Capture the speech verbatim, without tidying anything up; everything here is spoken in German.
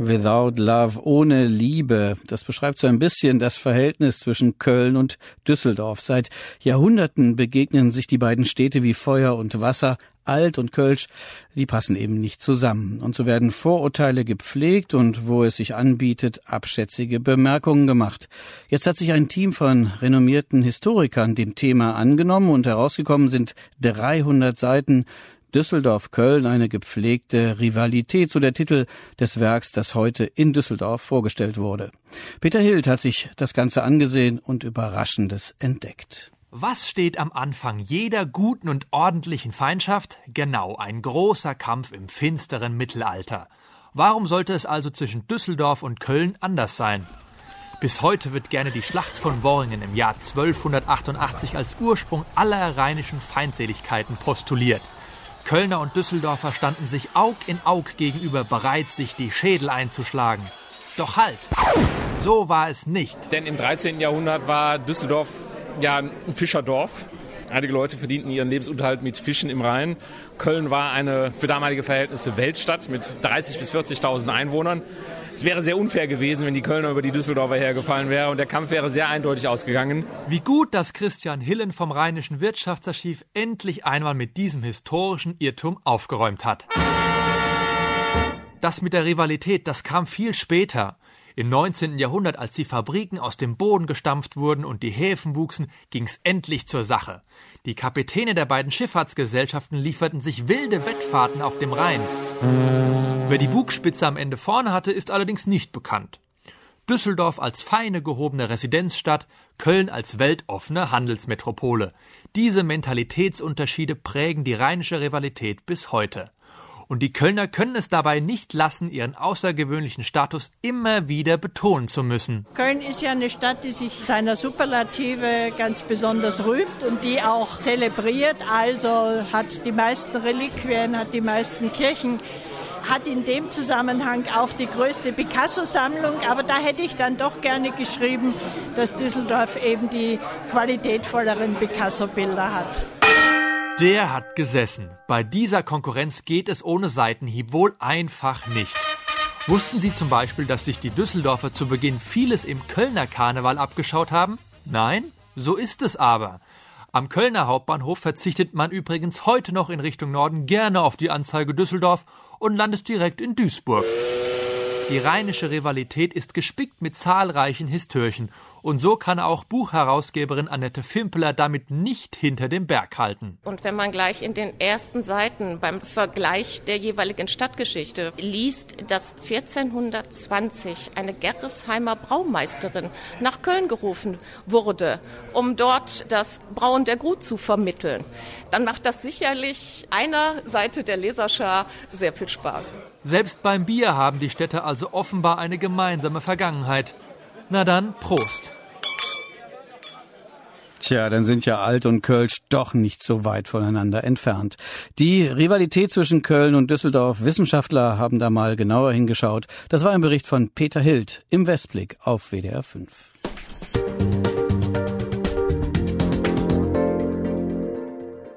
Without Love, ohne Liebe. Das beschreibt so ein bisschen das Verhältnis zwischen Köln und Düsseldorf. Seit Jahrhunderten begegnen sich die beiden Städte wie Feuer und Wasser. Alt und Kölsch, die passen eben nicht zusammen. Und so werden Vorurteile gepflegt und, wo es sich anbietet, abschätzige Bemerkungen gemacht. Jetzt hat sich ein Team von renommierten Historikern dem Thema angenommen und herausgekommen sind dreihundert Seiten. Düsseldorf-Köln, eine gepflegte Rivalität, so der Titel des Werks, das heute in Düsseldorf vorgestellt wurde. Peter Hild hat sich das Ganze angesehen und Überraschendes entdeckt. Was steht am Anfang jeder guten und ordentlichen Feindschaft? Genau, ein großer Kampf im finsteren Mittelalter. Warum sollte es also zwischen Düsseldorf und Köln anders sein? Bis heute wird gerne die Schlacht von Worringen im Jahr zwölfhundertachtundachtzig als Ursprung aller rheinischen Feindseligkeiten postuliert. Kölner und Düsseldorfer standen sich Aug in Aug gegenüber, bereit, sich die Schädel einzuschlagen. Doch halt, so war es nicht. Denn im dreizehnten Jahrhundert war Düsseldorf ja ein Fischerdorf. Einige Leute verdienten ihren Lebensunterhalt mit Fischen im Rhein. Köln war eine für damalige Verhältnisse Weltstadt mit dreißigtausend bis vierzigtausend Einwohnern. Es wäre sehr unfair gewesen, wenn die Kölner über die Düsseldorfer hergefallen wären und der Kampf wäre sehr eindeutig ausgegangen. Wie gut, dass Christian Hillen vom Rheinischen Wirtschaftsarchiv endlich einmal mit diesem historischen Irrtum aufgeräumt hat. Das mit der Rivalität, das kam viel später. Im neunzehnten Jahrhundert, als die Fabriken aus dem Boden gestampft wurden und die Häfen wuchsen, ging's endlich zur Sache. Die Kapitäne der beiden Schifffahrtsgesellschaften lieferten sich wilde Wettfahrten auf dem Rhein. Wer die Bugspitze am Ende vorne hatte, ist allerdings nicht bekannt. Düsseldorf als feine gehobene Residenzstadt, Köln als weltoffene Handelsmetropole. Diese Mentalitätsunterschiede prägen die rheinische Rivalität bis heute. Und die Kölner können es dabei nicht lassen, ihren außergewöhnlichen Status immer wieder betonen zu müssen. Köln ist ja eine Stadt, die sich seiner Superlative ganz besonders rühmt und die auch zelebriert. Also hat die meisten Reliquien, hat die meisten Kirchen, hat in dem Zusammenhang auch die größte Picasso-Sammlung. Aber da hätte ich dann doch gerne geschrieben, dass Düsseldorf eben die qualitätvolleren Picasso-Bilder hat. Der hat gesessen. Bei dieser Konkurrenz geht es ohne Seitenhieb wohl einfach nicht. Wussten Sie zum Beispiel, dass sich die Düsseldorfer zu Beginn vieles im Kölner Karneval abgeschaut haben? Nein? So ist es aber. Am Kölner Hauptbahnhof verzichtet man übrigens heute noch in Richtung Norden gerne auf die Anzeige Düsseldorf und landet direkt in Duisburg. Die rheinische Rivalität ist gespickt mit zahlreichen Histörchen und so kann auch Buchherausgeberin Annette Fimpeler damit nicht hinter dem Berg halten. Und wenn man gleich in den ersten Seiten beim Vergleich der jeweiligen Stadtgeschichte liest, dass vierzehnhundertzwanzig eine Gerresheimer Braumeisterin nach Köln gerufen wurde, um dort das Brauen der Gut zu vermitteln, dann macht das sicherlich einer Seite der Leserschar sehr viel Spaß. Selbst beim Bier haben die Städte also offenbar eine gemeinsame Vergangenheit. Na dann, Prost. Tja, dann sind ja Alt und Kölsch doch nicht so weit voneinander entfernt. Die Rivalität zwischen Köln und Düsseldorf, Wissenschaftler haben da mal genauer hingeschaut. Das war ein Bericht von Peter Hild im Westblick auf W D R fünf.